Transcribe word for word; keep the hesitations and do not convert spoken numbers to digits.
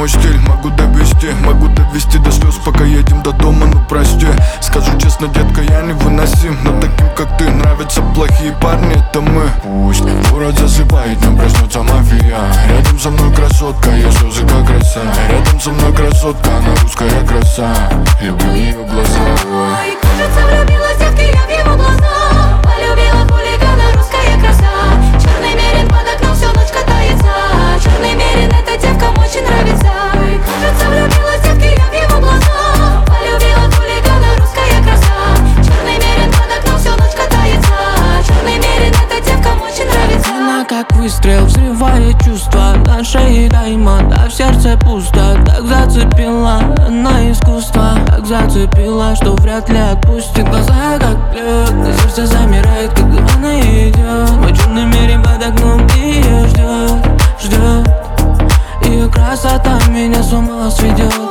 мой стиль, могу довести, могу довести до слез, пока едем до дома, ну прости. Скажу честно, детка, я невыносим, но таким, как ты, нравятся плохие парни, это мы. Пусть город засыпает, но проснется мафия. Рядом со мной красотка, ее слезы как роса. Рядом со мной красотка, она русская краса. Люблю ее глаза. Ой, кажется, влюбилась, детки, я в его глаза. Полюбила хулигана, русская краса. Черный мерин под окном всю ночь катается. Черный мерин, эта девка очень нравится. Ой, кажется, влюбилась, детки, я в его глаза. Полюбила хулигана, русская краса. Черный мерин под окном всю ночь катается. Черный мерин, эта девка очень нравится. Она как выстрел, взрывает чувства. На шее даймонд, а в сердце пусто. Так зацепила она искусство. Так зацепила, что вряд ли отпустит. Глаза как лед, на сердце замирает, когда она идет. Мой черный мерин под окном ее ждет, ждет. Ее красота меня с ума сведет.